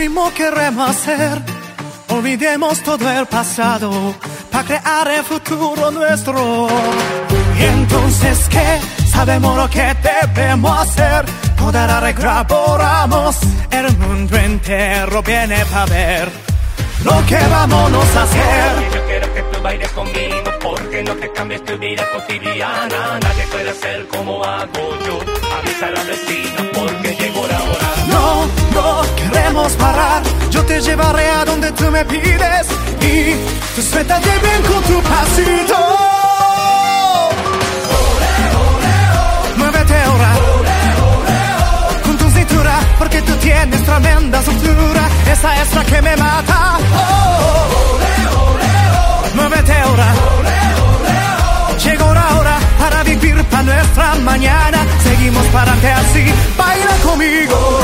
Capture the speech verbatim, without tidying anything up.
último que queremos hacer. Olvidemos todo el pasado para crear el futuro nuestro. Y entonces, ¿qué? Sabemos lo que debemos hacer. Toda la regla borramos. El mundo entero viene para ver lo que vamos a hacer. Yo quiero que tú bailes conmigo, porque no te cambies tu vida cotidiana. Nadie puede hacer como hago yo. Avisa a la vecina porque llegó la hora. No, no queremos parar. Yo te llevaré a donde tú me pides y tú suéltate bien con tu pasito. Ole, ole, ole. Muévete ahora. Ole, ole, ole. Con tu cintura, porque tú tienes tremenda cintura. Esa es la que me mata. Oh. Ole, ole, ole. Muévete ahora. Ole, ole, ole. Llegó la hora para vivir para nuestra mañana. Seguimos para adelante así. Baila conmigo.